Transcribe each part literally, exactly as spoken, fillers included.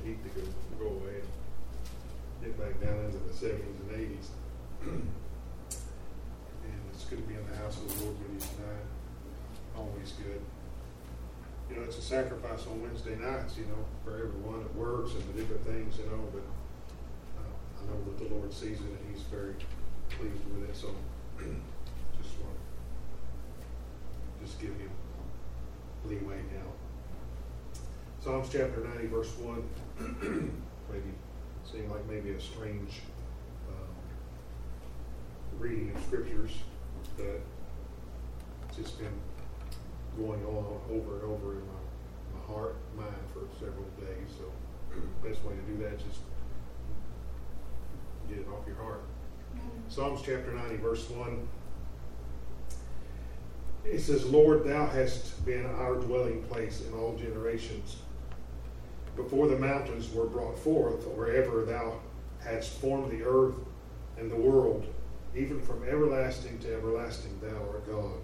the heat to go, go away and get back down into the seventies and eighties. And it's good to be in the house of the Lord with you tonight. Always good. You know, it's a sacrifice on Wednesday nights, you know, for everyone that works and the different things, you know, but uh, I know that the Lord sees it and He's very pleased with it, so just want to just give Him leeway now. Psalms chapter ninety, verse one, maybe seem like maybe a strange uh, reading of scriptures, but it's just been going on over and over in my, my heart, mind for several days. So the best way to do that is just get it off your heart. Mm-hmm. Psalms chapter ninety, verse one. It says, Lord, thou hast been our dwelling place in all generations. Before the mountains were brought forth, or ever thou hadst formed the earth and the world, even from everlasting to everlasting, thou art God.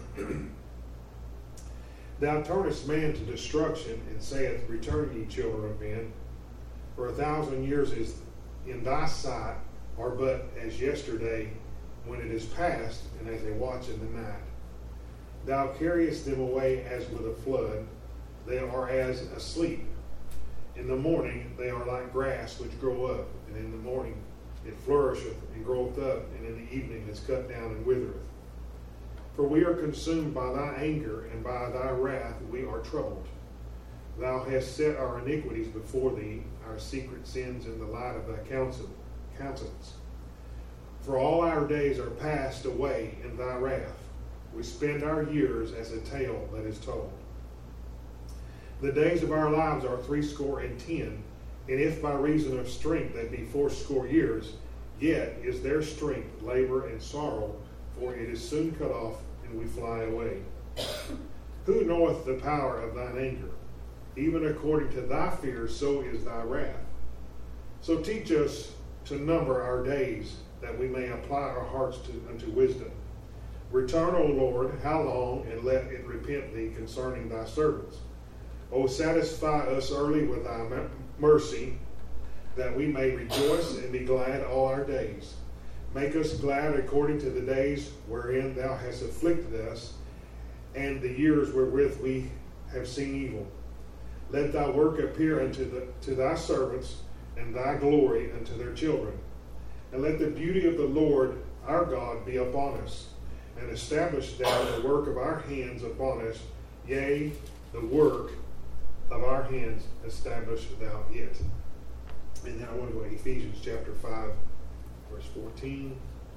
Thou turnest man to destruction, and sayest, Return, ye children of men. For a thousand years is in thy sight are but as yesterday, when it is past, and as a watch in the night. Thou carriest them away as with a flood. They are as asleep. In the morning they are like grass which grow up, and in the morning it flourisheth and groweth up, and in the evening is cut down and withereth. For we are consumed by thy anger, and by thy wrath we are troubled. Thou hast set our iniquities before thee, our secret sins in the light of thy counsel, countenance. For all our days are passed away in thy wrath. We spend our years as a tale that is told. The days of our lives are threescore and ten, and if by reason of strength they be fourscore years, yet is their strength labor and sorrow, for it is soon cut off, and we fly away. Who knoweth the power of thine anger? Even according to thy fear, so is thy wrath. So teach us to number our days, that we may apply our hearts to, unto wisdom. Return, O Lord, how long, and let it repent thee concerning thy servants. O satisfy us early with thy mercy, that we may rejoice and be glad all our days. Make us glad according to the days wherein thou hast afflicted us, and the years wherewith we have seen evil. Let thy work appear unto the, to thy servants, and thy glory unto their children. And let the beauty of the Lord our God be upon us, and establish thou the work of our hands upon us, yea, the work of our hands establish thou it. And then I want to go to Ephesians chapter five, verse fourteen.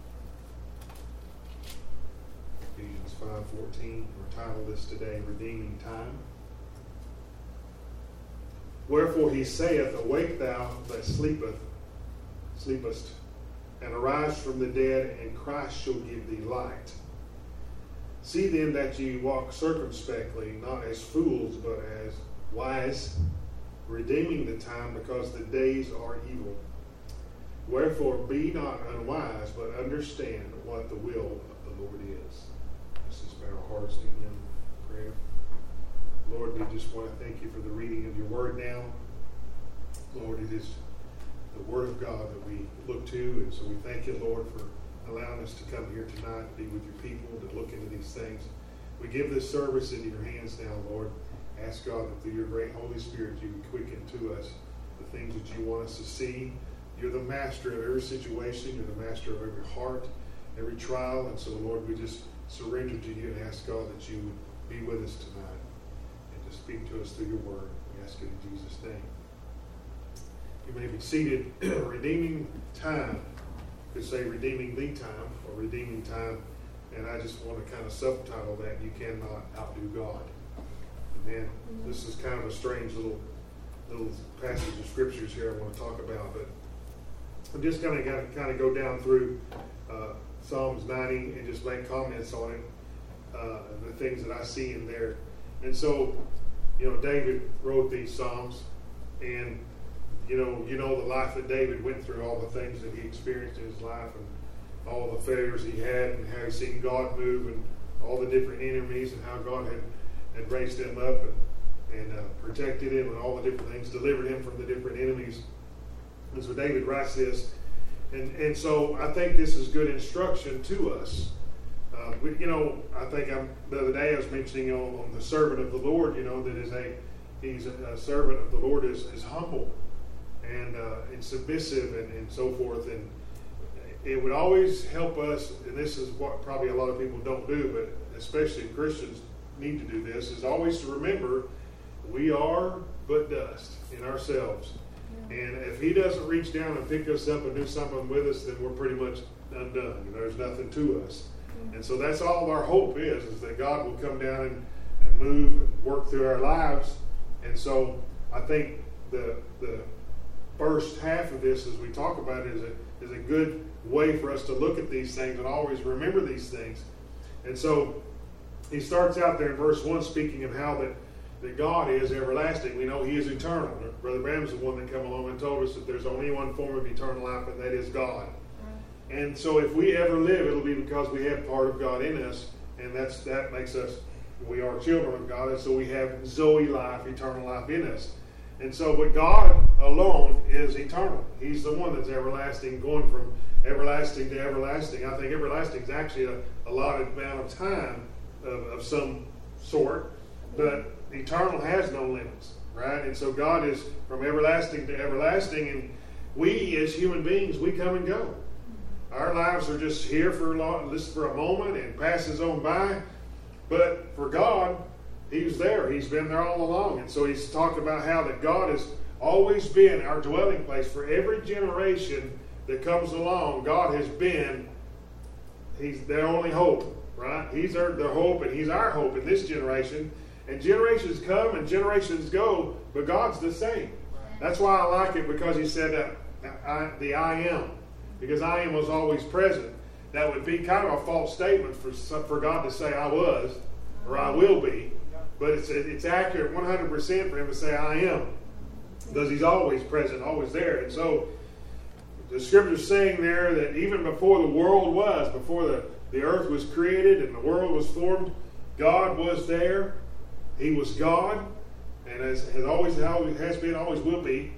Ephesians five fourteen. We're titled this today, Redeeming Time. Wherefore he saith, Awake thou that sleepeth, sleepest, and arise from the dead, and Christ shall give thee light. See then that ye walk circumspectly, not as fools, but as wise, redeeming the time, because the days are evil. Wherefore be not unwise, but understand what the will of the Lord is. Let's just bow our hearts to Him in prayer. Lord, we just want to thank you for the reading of your word now. Lord, it is the word of God that we look to, and so we thank you, Lord, for allowing us to come here tonight to be with your people, to look into these things. We give this service into your hands now, Lord. Ask God that through your great Holy Spirit you would quicken to us the things that you want us to see. You're the master of every situation. You're the master of every heart, every trial. And so, Lord, we just surrender to you and ask, God, that you would be with us tonight and to speak to us through your word. We ask it in Jesus' name. You may be seated. Redeeming time. You could say redeeming the time or redeeming time. And I just want to kind of subtitle that, You Cannot Outdo God. Amen. Mm-hmm. This is kind of a strange little little passage of scriptures here I want to talk about, but I'm just going to kind of go down through uh, Psalms ninety and just make comments on it, uh, the things that I see in there. And so, you know, David wrote these Psalms, and you know, you know the life that David went through, all the things that he experienced in his life, and all the failures he had, and how he seen God move, and all the different enemies, and how God had, had raised them up, and, and uh, protected him and all the different things, delivered him from the different enemies. And so David writes this. And, and so I think this is good instruction to us. Uh, we, you know, I think I'm, the other day I was mentioning on, on the servant of the Lord, you know, that is a, he's a, a servant of the Lord is, is humble and, uh, and submissive and, and so forth. And it would always help us, and this is what probably a lot of people don't do, but especially Christians need to do this, is always to remember we are but dust in ourselves. Yeah. And if he doesn't reach down and pick us up and do something with us, then we're pretty much undone. You know, there's nothing to us. Yeah. And so that's all our hope is, is that God will come down and, and move and work through our lives. And so I think the the first half of this, as we talk about it, is a, is a good way for us to look at these things and always remember these things. And so he starts out there in verse one speaking of how that, that God is everlasting. We know he is eternal. Brother Bram's the one that came along and told us that there's only one form of eternal life, and that is God. Right. And so if we ever live, it'll be because we have part of God in us, and that's that makes us, we are children of God, and so we have Zoe life, eternal life in us. And so, but God alone is eternal. He's the one that's everlasting, going from everlasting to everlasting. I think everlasting is actually a, a lot of amount of time of, of some sort, but eternal has no limits, right? And so God is from everlasting to everlasting, and we as human beings, we come and go. Our lives are just here for a, long, just for a moment and passes on by, but for God, he's there. He's been there all along. And so he's talking about how that God has always been our dwelling place for every generation that comes along. God has been, he's their only hope, right? He's their, their hope, and he's our hope in this generation. And generations come and generations go, but God's the same. That's why I like it, because he said uh, I, the I am. Because I am was always present. That would be kind of a false statement for, for God to say I was or I will be. But it's it's accurate one hundred percent for him to say I am. Because he's always present, always there. And so the scripture's saying there that even before the world was, before the, the earth was created and the world was formed, God was there. He was God. And as has always has been, always will be.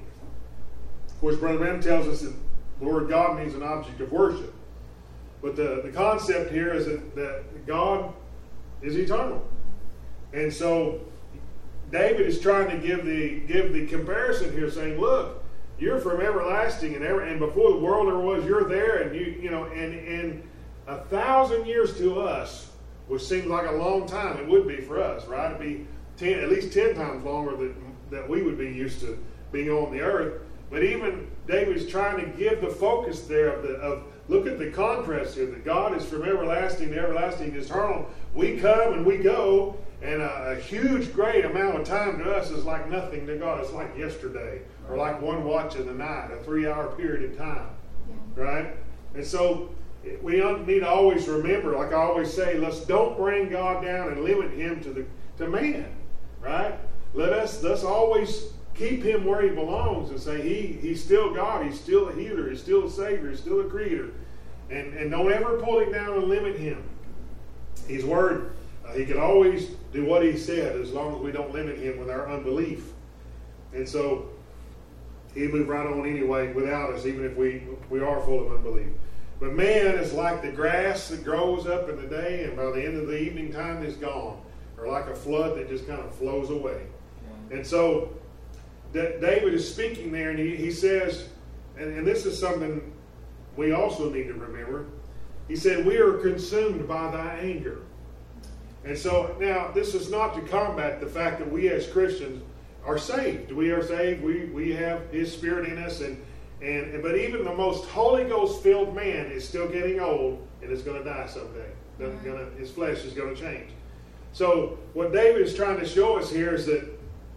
Of course, Brother Branham tells us that the word God means an object of worship. But the, the concept here is that, that God is eternal. And so David is trying to give the give the comparison here, saying, look, you're from everlasting, and ever, and before the world ever was, you're there, and you you know, and and a thousand years to us, which seems like a long time, it would be for us, right? It'd be ten, at least ten times longer than that we would be used to being on the earth. But even David's trying to give the focus there of the of look at the contrast here, that God is from everlasting to everlasting, eternal. We come and we go. And a, a huge, great amount of time to us is like nothing to God. It's like yesterday, or like one watch in the night, a three-hour period of time, yeah. Right? And so we need to always remember, like I always say, let's don't bring God down and limit him to the to man, right? Let us let's always keep him where he belongs and say he he's still God, he's still a healer, he's still a savior, he's still a creator, and and don't ever pull him down and limit him. His word. Uh, he can always do what he said as long as we don't limit him with our unbelief. And so he'll move right on anyway without us, even if we, we are full of unbelief. But man is like the grass that grows up in the day, and by the end of the evening time is gone. Or like a flood that just kind of flows away. Yeah. And so that David is speaking there, and he, he says, and, and this is something we also need to remember. He said, we are consumed by thy anger. And so now this is not to combat the fact that we as Christians are saved. We are saved. We we have his spirit in us, and and but even the most Holy Ghost filled man is still getting old and is going to die someday. Mm-hmm. Gonna, his flesh is going to change. So what David is trying to show us here is that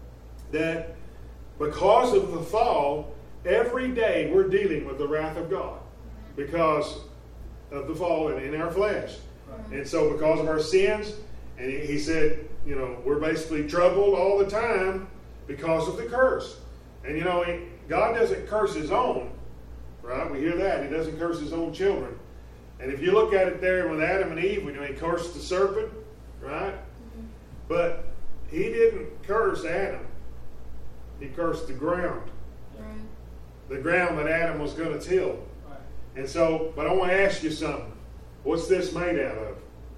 that because of the fall, every day we're dealing with the wrath of God because of the fall in, in our flesh. Right. And so because of our sins. And he said, you know, we're basically troubled all the time because of the curse. And, you know, God doesn't curse his own, right? We hear that. He doesn't curse his own children. And if you look at it there with Adam and Eve, when he cursed the serpent, right? Mm-hmm. But he didn't curse Adam. He cursed the ground. Right. The ground that Adam was going to till. Right. And so, but I want to ask you something. What's this made out of?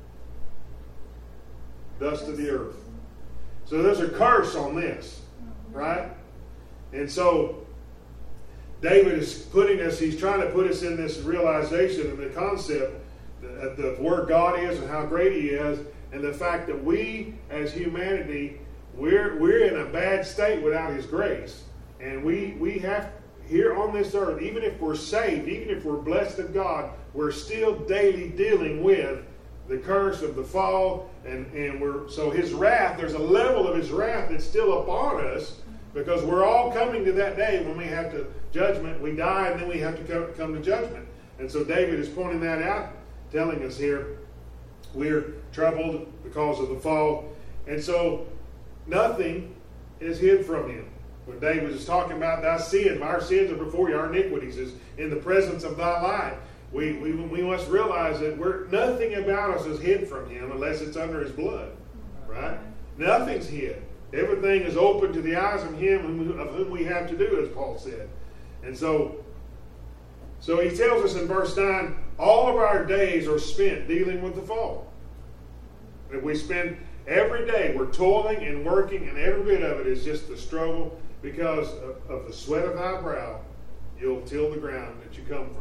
Dust of the earth. So there's a curse on this, right? And so David is putting us, he's trying to put us in this realization and the concept of the where God is and how great he is, and the fact that we as humanity, we're we're in a bad state without his grace. And we we have here on this earth, even if we're saved, even if we're blessed of God, we're still daily dealing with the curse of the fall, and, and we're so his wrath, there's a level of his wrath that's still upon us, because we're all coming to that day when we have to judgment, we die, and then we have to come, come to judgment. And so David is pointing that out, telling us here, we're troubled because of the fall. And so nothing is hid from him. When David is talking about thy sin, our sins are before you, our iniquities is in the presence of thy light. We, we, we must realize that we're, nothing about us is hid from him unless it's under his blood. Right? Nothing's hid. Everything is open to the eyes of him of whom we have to do, as Paul said. And so, so he tells us in verse nine, all of our days are spent dealing with the fall. That we spend every day, we're toiling and working, and every bit of it is just the struggle, because of, of the sweat of thy brow, you'll till the ground that you come from.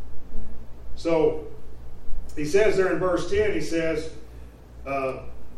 So, he says there in verse ten, he says, uh,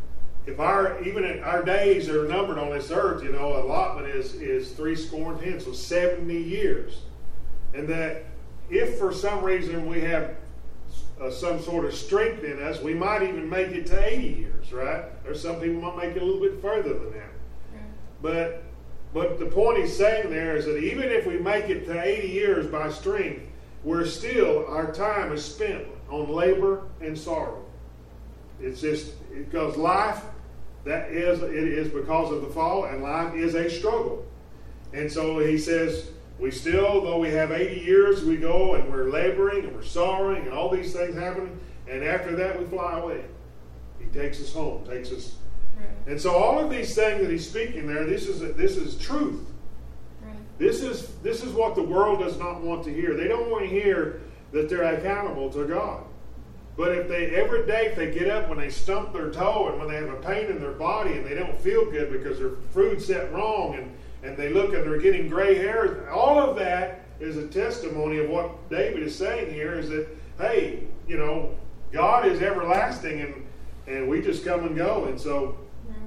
if our, even our days are numbered on this earth, you know, allotment is, is three score and ten, so seventy years. And that if for some reason we have uh, some sort of strength in us, we might even make it to eighty years, right? There's some people might make it a little bit further than that. Yeah. But, but the point he's saying there is that even if we make it to eighty years by strength, we're still, our time is spent on labor and sorrow. It's just, because life, that is, it is because of the fall, and life is a struggle. And so he says, we still, though we have eighty years, we go and we're laboring and we're sorrowing and all these things happening, and after that we fly away. He takes us home, takes us. Right. And so all of these things that he's speaking there, this is this is truth. Right. This is this is what the world does not want to hear. They don't want to hear that they're accountable to God. But if they, every day, if they get up when they stump their toe and when they have a pain in their body and they don't feel good because their food's set wrong, and, and they look and they're getting gray hair, all of that is a testimony of what David is saying here, is that, hey, you know, God is everlasting, and, and we just come and go. And so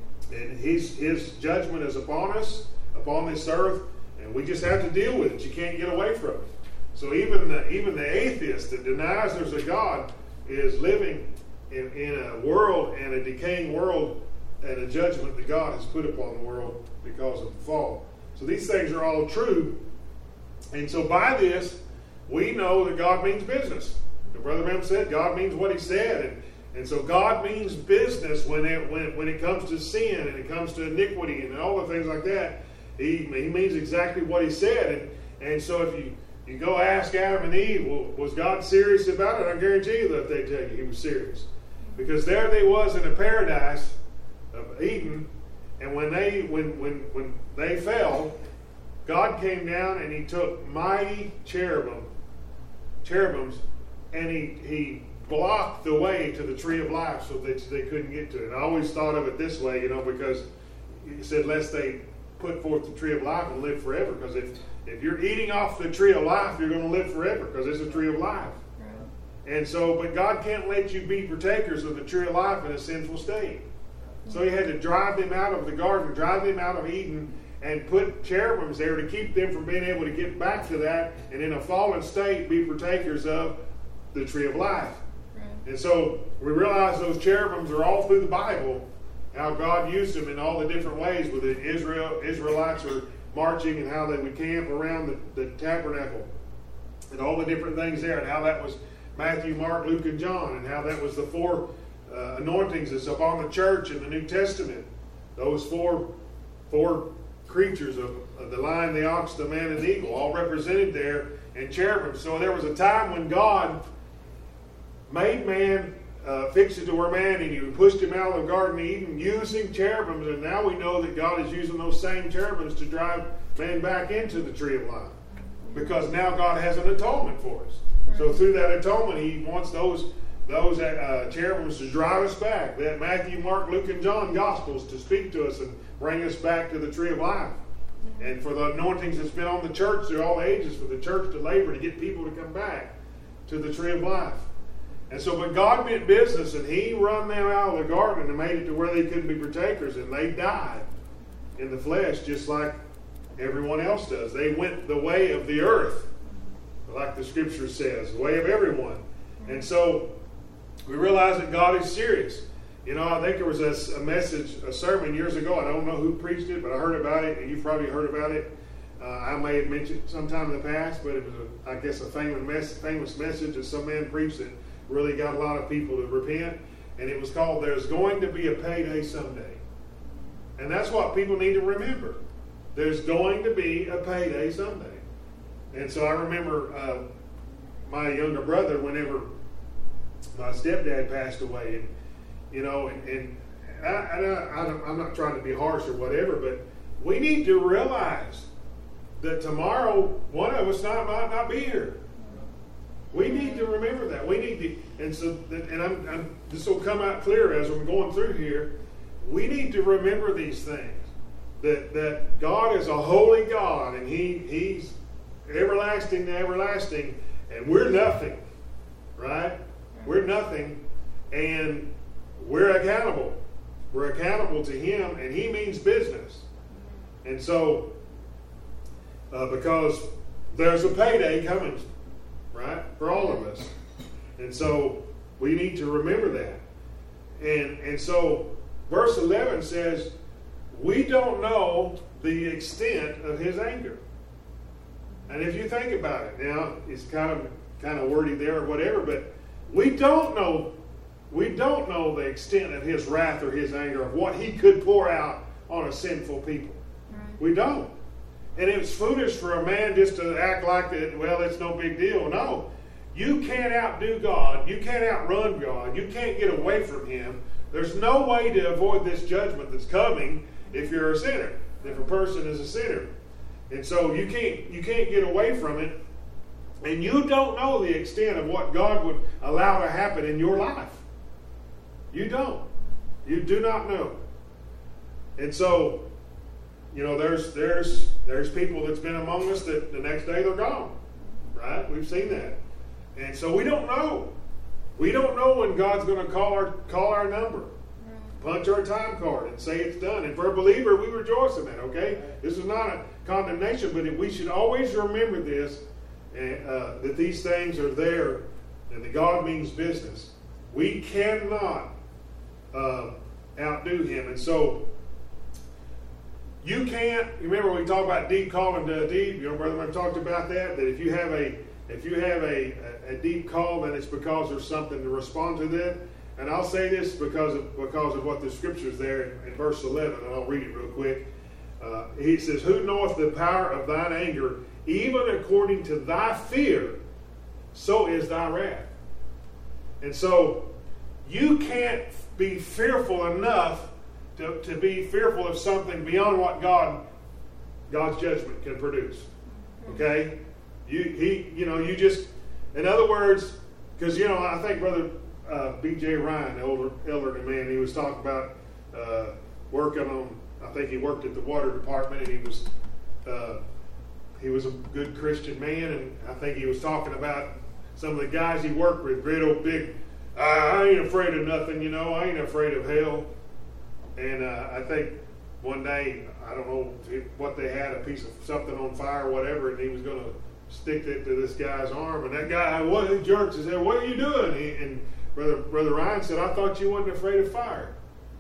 and his, his judgment is upon us, upon this earth, and we just have to deal with it. You can't get away from it. So even the, even the atheist that denies there's a God is living in, in a world, and a decaying world, and a judgment that God has put upon the world because of the fall. So these things are all true. And so by this, we know that God means business. The Brother Branham said God means what he said. And, and so God means business when it, when, when it comes to sin and it comes to iniquity and all the things like that. He, he means exactly what he said. And, and so if you You go ask Adam and Eve, well, was God serious about it? I guarantee you that they tell you he was serious. Because there they was in a paradise of Eden, and when they when when when they fell, God came down and he took mighty cherubim, cherubims, and he, he blocked the way to the tree of life so that they couldn't get to it. And I always thought of it this way, you know, because he said, lest they put forth the tree of life and live forever. Because if If you're eating off the tree of life, you're going to live forever, because it's a tree of life. Right. And so, but God can't let you be partakers of the tree of life in a sinful state. So he had to drive them out of the garden, drive them out of Eden, and put cherubims there to keep them from being able to get back to that, and in a fallen state be partakers of the tree of life. Right. And so we realize those cherubims are all through the Bible, how God used them in all the different ways with the Israel, Israelites are marching, and how they would camp around the, the tabernacle and all the different things there, and how that was Matthew, Mark, Luke, and John, and how that was the four uh, anointings that's upon the church in the New Testament. Those four four creatures of, of the lion, the ox, the man, and the eagle, all represented there in cherubim. So there was a time when God made man uh, fixed it to where man, and he pushed him out of the Garden of Eden using cherubims, and now we know that God is using those same cherubims to drive man back into the tree of life. Because now God has an atonement for us. Right. So through that atonement, he wants those those uh, cherubims to drive us back. That Matthew, Mark, Luke, and John Gospels to speak to us and bring us back to the tree of life. Mm-hmm. And for the anointings that's been on the church through all ages, for the church to labor to get people to come back to the tree of life. And so, but God meant business, and he run them out of the garden and made it to where they couldn't be partakers, and they died in the flesh just like everyone else does. They went the way of the earth, like the scripture says, the way of everyone. And so we realize that God is serious. You know, I think there was a, a message, a sermon years ago. I don't know who preached it, but I heard about it, and you've probably heard about it. Uh, I may have mentioned it sometime in the past, but it was, a, I guess, a famous, mes- famous message that some man preached that really got a lot of people to repent. And it was called, "There's Going to Be a Payday Someday." And that's what people need to remember. There's going to be a payday someday. And so I remember uh, my younger brother, whenever my stepdad passed away, and you know, and, and I, I, I don't, I'm not trying to be harsh or whatever, but we need to realize that tomorrow one of us not, might not be here. We need to remember that. We need to, and so, and I'm, I'm, this will come out clear as I'm going through here. We need to remember these things. That that God is a holy God, and He He's everlasting to everlasting, and we're nothing, right? We're nothing, and we're accountable. We're accountable to Him, and He means business. And so, uh, because there's a payday coming, right, for all of us, and so we need to remember that. And and so, verse eleven says, we don't know the extent of His anger. And if you think about it, now it's kind of kind of wordy there or whatever, but we don't know we don't know the extent of His wrath or His anger, of what He could pour out on a sinful people. Right. We don't. And it's foolish for a man just to act like that, well, it's no big deal. No. You can't outdo God. You can't outrun God. You can't get away from Him. There's no way to avoid this judgment that's coming if you're a sinner, if a person is a sinner. And so you can't you can't get away from it. And you don't know the extent of what God would allow to happen in your life. You don't. You do not know. And so, you know, there's there's there's people that's been among us that the next day they're gone. Right? We've seen that. And so we don't know. We don't know when God's going to call our call our number. Punch our time card and say it's done. And for a believer, we rejoice in that, okay? This is not a condemnation, but we should always remember this, uh, that these things are there, and that God means business. We cannot uh, outdo Him. And so, you can't, remember we talked about deep calling to deep, you know, Brother Mike talked about that, that if you have a if you have a, a, a deep call, then it's because there's something to respond to that. And I'll say this because of because of what the scripture's there in, in verse eleven, and I'll read it real quick. Uh, he says, "Who knoweth the power of thine anger, even according to thy fear, so is thy wrath." And so, you can't be fearful enough to, to be fearful of something beyond what God God's judgment can produce. Okay? You he you know you just, in other words, because you know I think Brother Uh, B J Ryan, the older elderly man, he was talking about uh, working on. I think he worked at the water department, and he was uh, he was a good Christian man, and I think he was talking about some of the guys he worked with, great old big. I ain't afraid of nothing, you know. I ain't afraid of hell. And uh, I think one day, I don't know what they had, a piece of something on fire or whatever, and he was going to stick it to this guy's arm, and that guy, what he jerks his head, "What are you doing?" He, and Brother, Brother Ryan said, "I thought you wasn't afraid of fire."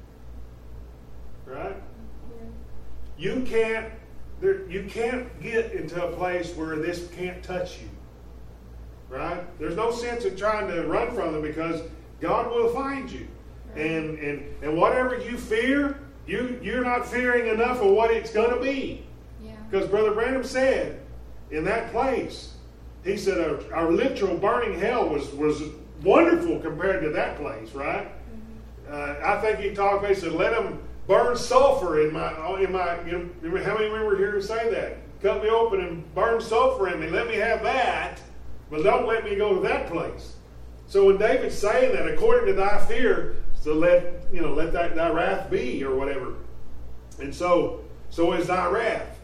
Right? Yeah. You can't there, you can't get into a place where this can't touch you. Right? There's no sense in trying to run from it, because God will find you. Right. And and and whatever you fear, you you're not fearing enough of what it's going to be. Yeah. Because Brother Branham said, in that place, he said our, our literal burning hell was was wonderful compared to that place, right? Uh, I think he talked about, he said, let them burn sulfur in my, in my, you know, how many remember here to say that? Cut me open and burn sulfur in me. Let me have that, but don't let me go to that place. So when David's saying that, according to thy fear, so let, you know, let thy, thy wrath be, or whatever. And so, so is thy wrath.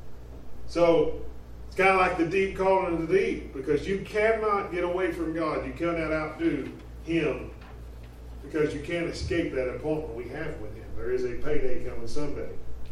So it's kind of like the deep calling of the deep, because you cannot get away from God. You cannot outdo Him, because you can't escape that appointment we have with Him. There is a payday coming someday.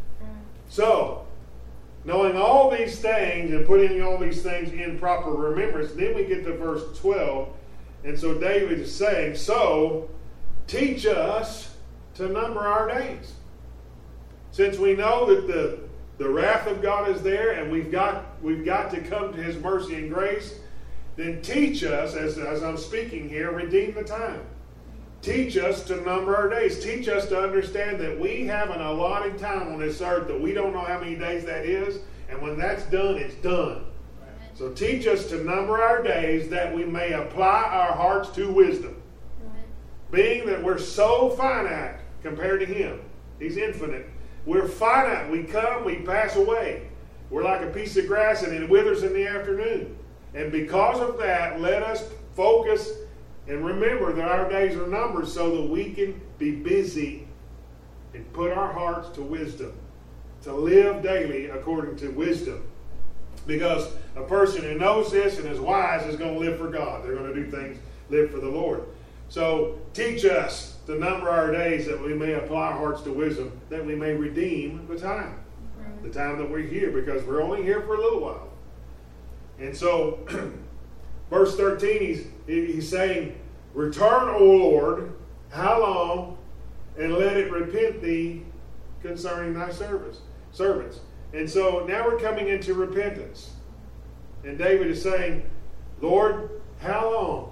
So, knowing all these things and putting all these things in proper remembrance, then we get to verse twelve. And so David is saying, so teach us to number our days. Since we know that the, the wrath of God is there and we've got we've got to come to His mercy and grace, then teach us, as, as I'm speaking here, redeem the time. Teach us to number our days. Teach us to understand that we have an allotted time on this earth, that we don't know how many days that is, and when that's done, it's done. So teach us to number our days that we may apply our hearts to wisdom. Being that we're so finite compared to Him. He's infinite. We're finite. We come, we pass away. We're like a piece of grass and it withers in the afternoon. And because of that, let us focus and remember that our days are numbered so that we can be busy and put our hearts to wisdom. To live daily according to wisdom. Because a person who knows this and is wise is going to live for God. They're going to do things, live for the Lord. So teach us to number our days that we may apply our hearts to wisdom, that we may redeem the time. Right. The time that we're here, because we're only here for a little while. And so, verse thirteen, he's, he's saying, return, O Lord, how long, and let it repent thee concerning thy service, servants. And so now we're coming into repentance. And David is saying, Lord, how long?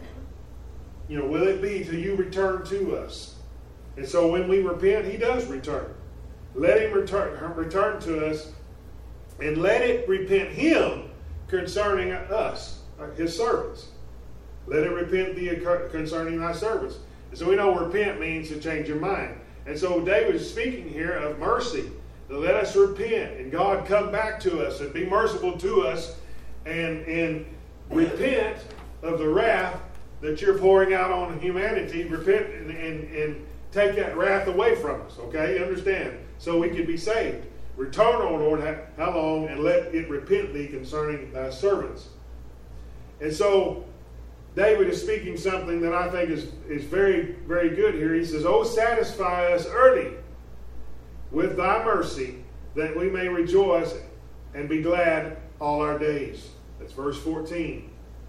You know, will it be till you return to us? And so when we repent, He does return. Let Him return, return to us, and let it repent Him concerning us, His servants. Let it repent thee concerning thy servants. And so we know repent means to change your mind. And so David is speaking here of mercy. Let us repent and God come back to us and be merciful to us and, and repent of the wrath that you're pouring out on humanity. Repent and, and, and take that wrath away from us. Okay? Understand? So we can be saved. Return, O Lord, how long, and let it repent thee concerning thy servants. And so David is speaking something that I think is, is very, very good here. He says, oh, satisfy us early with thy mercy, that we may rejoice and be glad all our days. That's verse fourteen.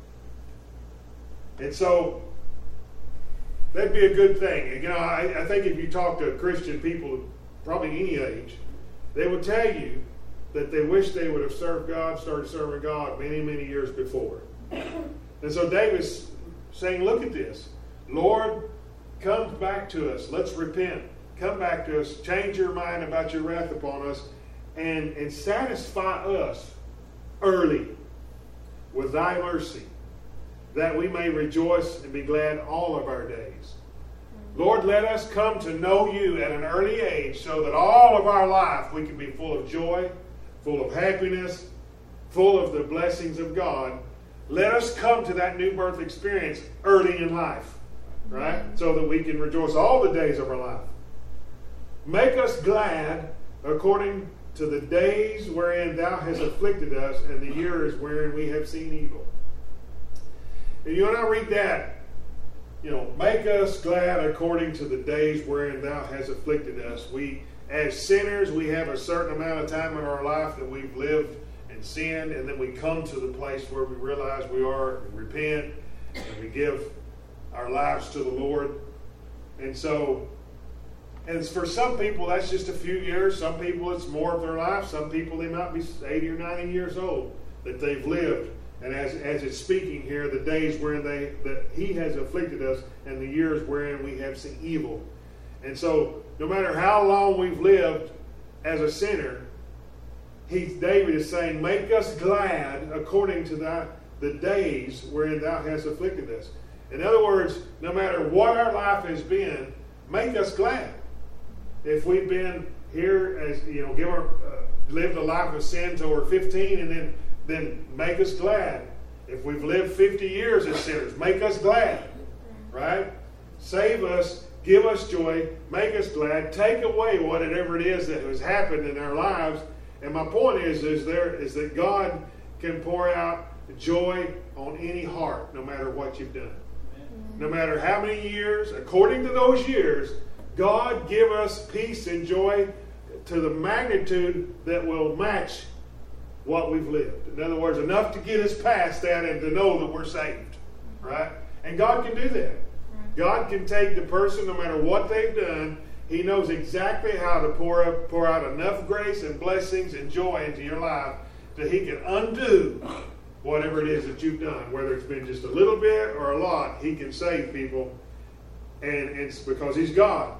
And so, that'd be a good thing. You know, I, I think if you talk to Christian people, probably any age, they would tell you that they wish they would have served God, started serving God many, many years before. And so David's saying, look at this. Lord, come back to us. Let's repent. Come back to us. Change your mind about your wrath upon us. And, and satisfy us early with thy mercy, that we may rejoice and be glad all of our days. Lord, let us come to know you at an early age so that all of our life we can be full of joy, full of happiness, full of the blessings of God. Let us come to that new birth experience early in life, right? So that we can rejoice all the days of our life. Make us glad according to the days wherein thou hast afflicted us and the years wherein we have seen evil. And you and I read that, you know, make us glad according to the days wherein thou hast afflicted us. We, as sinners, we have a certain amount of time in our life that we've lived and sinned, and then we come to the place where we realize we are, and repent, and we give our lives to the Lord. And so, and for some people, that's just a few years. Some people, it's more of their life. Some people, they might be eighty or ninety years old that they've lived. And as, as it's speaking here, the days wherein they, that he has afflicted us and the years wherein we have seen evil. And so, no matter how long we've lived as a sinner, he, David is saying, make us glad according to thy, the days wherein thou hast afflicted us. In other words, no matter what our life has been, make us glad. If we've been here as, you know, give our, uh, lived a life of sin till we're fifteen, and then, then make us glad. If we've lived fifty years as sinners, make us glad. Right? Save us, give us joy, make us glad, take away whatever it is that has happened in our lives. And my point is, is there is that God can pour out joy on any heart, no matter what you've done. No matter how many years, according to those years, God give us peace and joy to the magnitude that will match what we've lived. In other words, enough to get us past that and to know that we're saved. Right? And God can do that. God can take the person, no matter what they've done, He knows exactly how to pour up, pour out enough grace and blessings and joy into your life that He can undo whatever it is that you've done, whether it's been just a little bit or a lot. He can save people, and it's because He's God.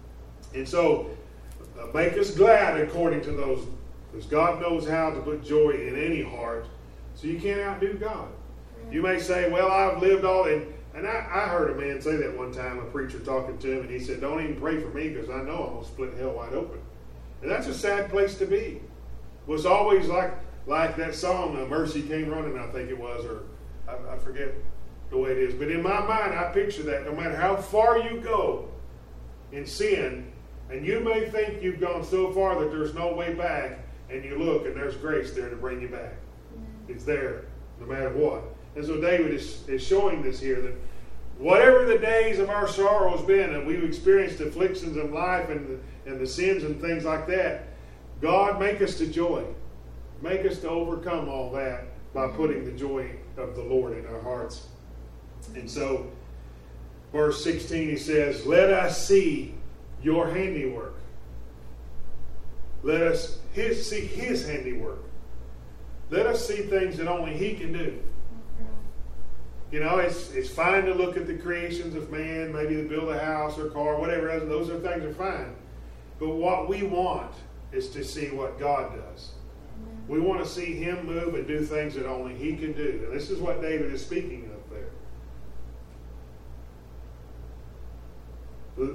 And so, uh, make us glad according to those, because God knows how to put joy in any heart. So you can't outdo God. You may say, well, I've lived all in. And I, I heard a man say that one time, a preacher talking to him, and he said, don't even pray for me because I know I'm going to split hell wide open. And that's a sad place to be. It was always like like that song, uh, Mercy Came Running, I think it was, or I, I forget the way it is. But in my mind, I picture that no matter how far you go in sin, and you may think you've gone so far that there's no way back, and you look and there's grace there to bring you back. It's there, no matter what. And so David is, is showing this here, that whatever the days of our sorrow has been, and we've experienced afflictions in life and the, and the sins and things like that, God, make us to joy. Make us to overcome all that by putting the joy of the Lord in our hearts. And so, verse sixteen, he says, let us see your handiwork. Let us his, see His handiwork. Let us see things that only He can do. You know, it's it's fine to look at the creations of man, maybe to build a house or car, whatever else. Those are things are fine. But what we want is to see what God does. We want to see Him move and do things that only He can do. And this is what David is speaking of there.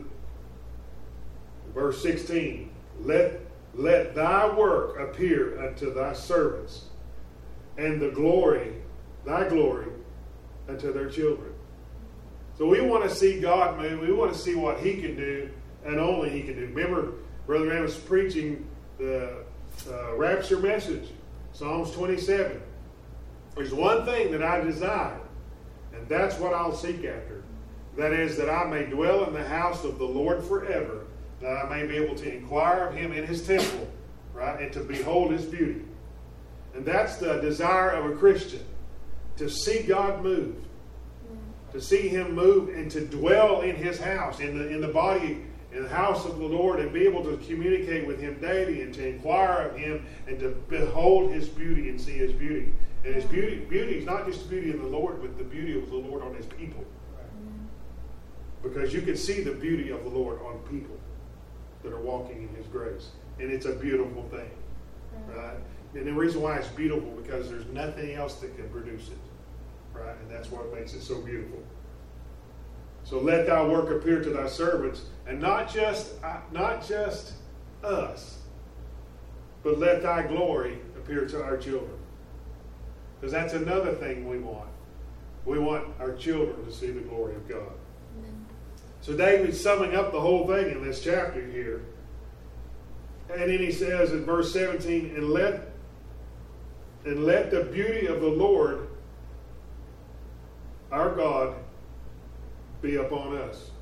Verse sixteen, let, let thy work appear unto thy servants, and the glory, thy glory, unto their children. So we want to see God move. We want to see what He can do, and only He can do. Remember, Brother Ram was preaching the uh, rapture message, Psalms twenty-seven. There's one thing that I desire, and that's what I'll seek after. That is, that I may dwell in the house of the Lord forever, that I may be able to inquire of Him in His temple, right, and to behold His beauty. And that's the desire of a Christian, to see God move, to see Him move and to dwell in His house, in the in the body, in the house of the Lord, and be able to communicate with Him daily and to inquire of Him and to behold His beauty and see His beauty. And His beauty, beauty is not just the beauty of the Lord, but the beauty of the Lord on His people. Because you can see the beauty of the Lord on people that are walking in His grace. And it's a beautiful thing. Right? And the reason why it's beautiful, because there's nothing else that can produce it. Right? And that's what makes it so beautiful. So let thy work appear to thy servants, and not just, not just us, but let thy glory appear to our children. Because that's another thing we want. We want our children to see the glory of God. Amen. So David's summing up the whole thing in this chapter here. And then he says in verse seventeen, and let and let the beauty of the Lord our God be upon us.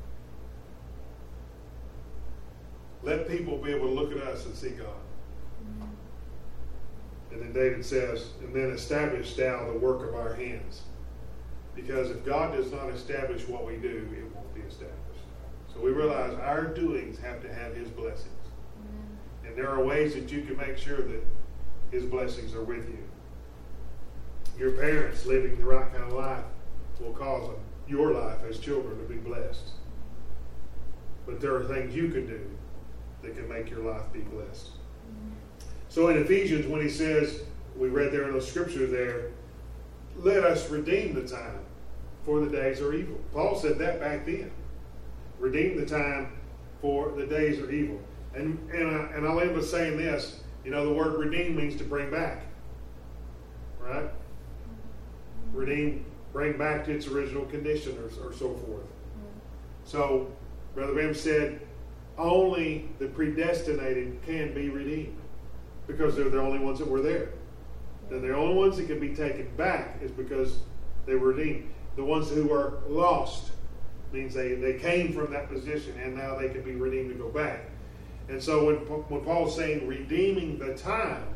Let people be able to look at us and see God. Mm-hmm. And then David says, and then establish thou the work of our hands. Because if God does not establish what we do, it won't be established. So we realize our doings have to have His blessings. Mm-hmm. And there are ways that you can make sure that His blessings are with you. Your parents living the right kind of life will cause them, your life as children, to be blessed. But there are things you can do that can make your life be blessed. Mm-hmm. So in Ephesians, when he says, we read there in the scripture there, let us redeem the time. for the days are evil. Paul said that back then. Redeem the time, for the days are evil. And and, I, and I'll end with saying this. You know, the word redeem means to bring back. Right? Redeem, bring back to its original condition, or, or so forth. So, Brother Bam said, only the predestinated can be redeemed, because they're the only ones that were there. And the only ones that can be taken back is because they were redeemed. The ones who are lost means they, they came from that position, and now they can be redeemed to go back. And so when, when Paul's saying redeeming the time,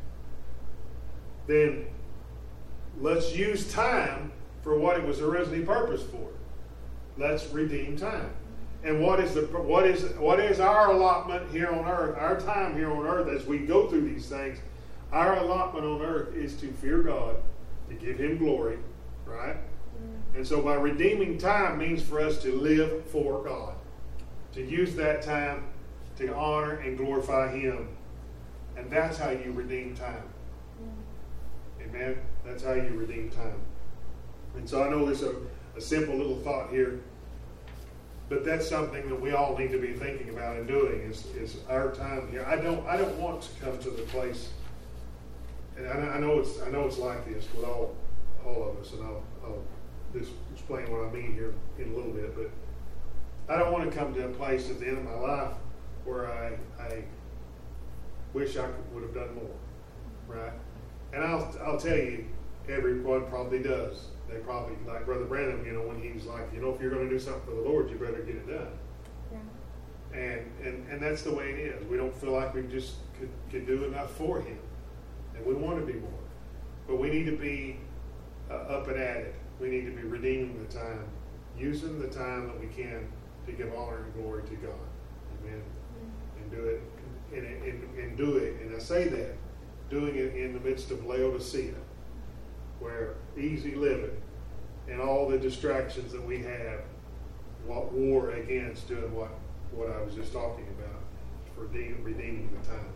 then let's use time for what it was originally purposed for. Let's redeem time. And what is the what is what is our allotment here on earth? Our time here on earth, as we go through these things, our allotment on earth is to fear God, to give Him glory, right? Mm-hmm. And so by redeeming time means for us to live for God, to use that time to honor and glorify Him. And that's how you redeem time. Mm-hmm. Amen? That's how you redeem time. And so I know there's a, a simple little thought here, but that's something that we all need to be thinking about and doing is, is our time here. I don't I don't want to come to the place, and I, I know it's I know it's like this with all all of us, and I'll, I'll just explain what I mean here in a little bit, but I don't want to come to a place at the end of my life where I I wish I could, would have done more, right? And I'll I'll tell you, everyone probably does. They probably, like Brother Branham, you know, when he was like, you know, if you're going to do something for the Lord, you better get it done. Yeah. And, and and that's the way it is. We don't feel like we just could, could do enough for Him. And we want to be more. But we need to be uh, up and at it. We need to be redeeming the time, using the time that we can to give honor and glory to God. Amen. Mm-hmm. And do it, and, and, and do it, and I say that, doing it in the midst of Laodicea, where easy living and all the distractions that we have what war against doing what, what I was just talking about, for redeeming, redeeming the time.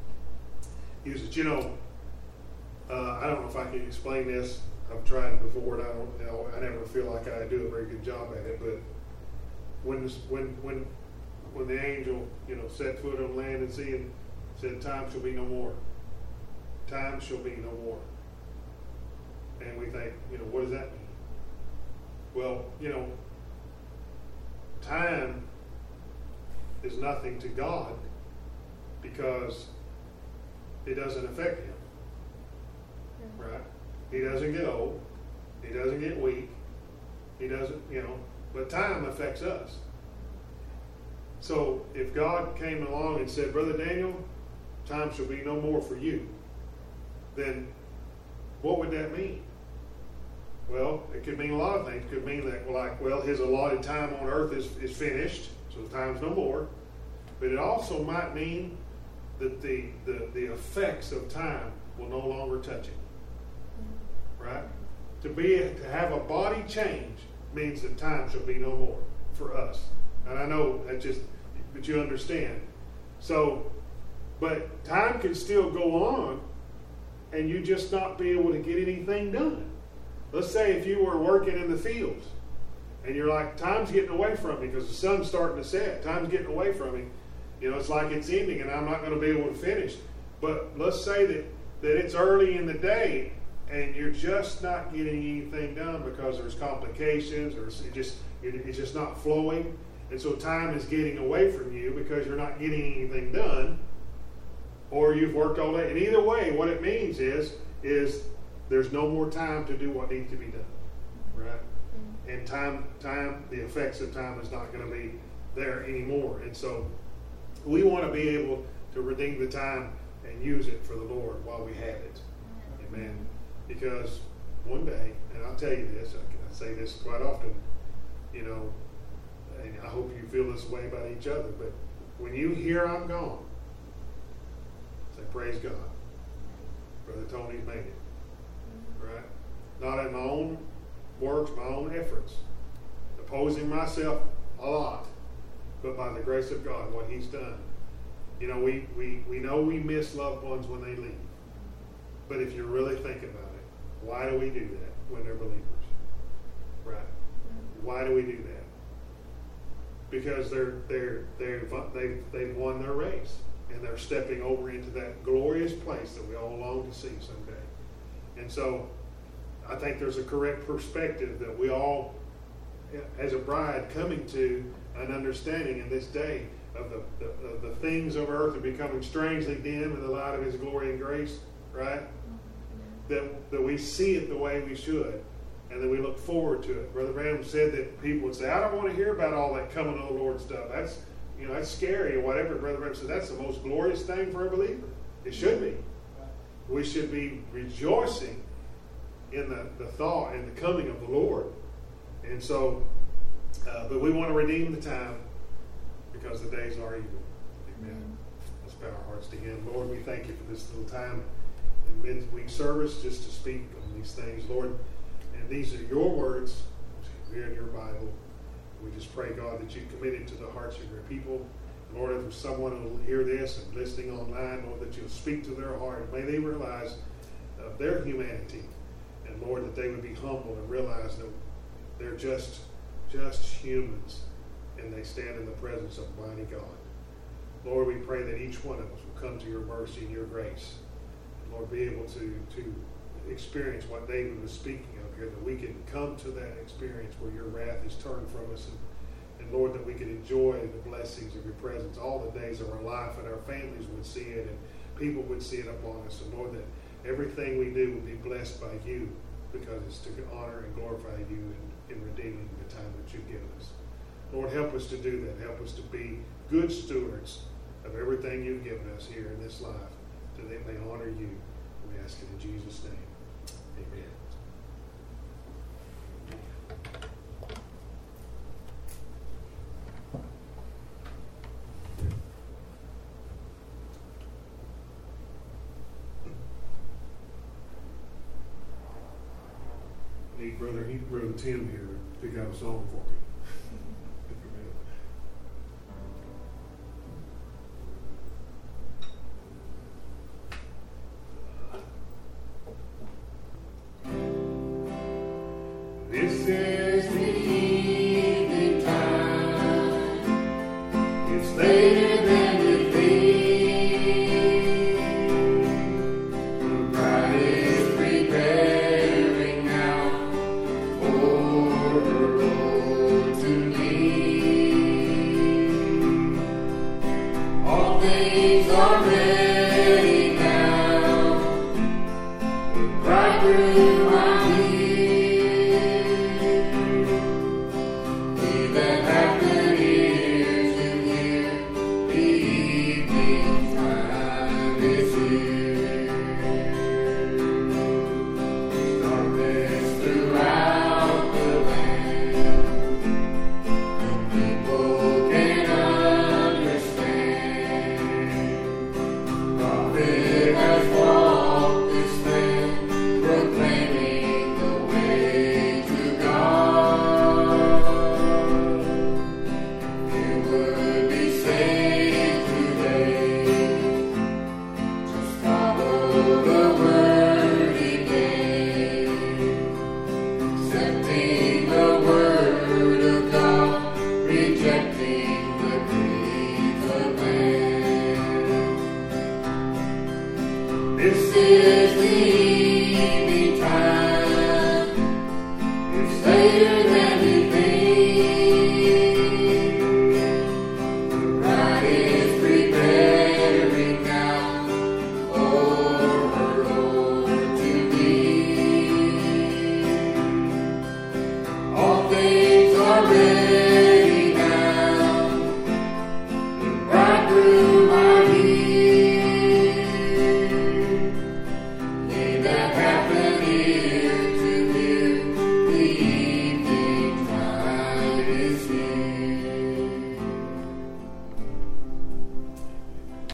Use it. You know, uh, I don't know if I can explain this. I've tried before, and I don't. You know, I never feel like I do a very good job at it. But when when when when the angel, you know, set foot on land and sea and said, "Time shall be no more. Time shall be no more." And we think, you know, what does that mean? Well, you know, time is nothing to God because it doesn't affect Him. Right? He doesn't get old. He doesn't get weak. He doesn't, you know, but time affects us. So if God came along and said, Brother Daniel, time shall be no more for you, then what would that mean? Well, it could mean a lot of things. It could mean that, like, well, his allotted time on earth is, is finished, so time's no more. But it also might mean that the, the, the effects of time will no longer touch him. Right? To be to have a body change means that time shall be no more for us. And I know that just, but you understand. So, but time can still go on, and you just not be able to get anything done. Let's say if you were working in the fields and you're like, time's getting away from me because the sun's starting to set. Time's getting away from me. You know, it's like it's ending and I'm not going to be able to finish. But let's say that, that it's early in the day and you're just not getting anything done because there's complications or it just it's just not flowing. And so time is getting away from you because you're not getting anything done, or you've worked all day. And either way, what it means is, is there's no more time to do what needs to be done, right? Mm-hmm. And time, time, the effects of time is not going to be there anymore. And so we want to be able to redeem the time and use it for the Lord while we have it. Mm-hmm. Amen. Because one day, and I'll tell you this, I, I say this quite often, you know, and I hope you feel this way about each other, but when you hear I'm gone, say, praise God. Brother Tony's made it. Right? Not in my own works, my own efforts, opposing myself a lot, but by the grace of God, what He's done. You know, we, we, we know we miss loved ones when they leave. But if you really think about it, why do we do that when they're believers? Right? Why do we do that? Because they're they're they're they've they've won their race, and they're stepping over into that glorious place that we all long to see someday. And so, I think there's a correct perspective that we all, as a bride, coming to an understanding in this day of the, the, of the things of earth are becoming strangely dim in the light of His glory and grace, right? That, that we see it the way we should, and that we look forward to it. Brother Branham said that people would say, I don't want to hear about all that coming of the Lord stuff. That's, you know, that's scary or whatever. Brother Branham said that's the most glorious thing for a believer. It should be. We should be rejoicing in the, the thought and the coming of the Lord. And so, uh, but we want to redeem the time because the days are evil. Amen. Let's bow our hearts to Him. Lord, we thank You for this little time in midweek service just to speak on these things, Lord. And these are Your words here in Your Bible. We just pray, God, that You commit it to the hearts of Your people. Lord, if there's someone who will hear this and listening online, Lord, that You'll speak to their heart. May they realize of their humanity. And Lord, that they would be humble and realize that they're just, just humans, and they stand in the presence of mighty God. Lord, we pray that each one of us will come to Your mercy and Your grace. And Lord, be able to, to experience what David was speaking of here, that we can come to that experience where Your wrath is turned from us, and, and Lord, that we can enjoy the blessings of Your presence all the days of our life, and our families would see it, and people would see it upon us. And Lord, that everything we do will be blessed by You, because it's to honor and glorify You in, in redeeming the time that You've given us. Lord, help us to do that. Help us to be good stewards of everything You've given us here in this life, that they may honor You. We ask it in Jesus' name. Amen. Need brother, need brother Tim here to pick out a song for me. This is the evening time. It's later than you think. The bride is preparing now for the road to me. All things are ready now. The bridegroom I need. Is here.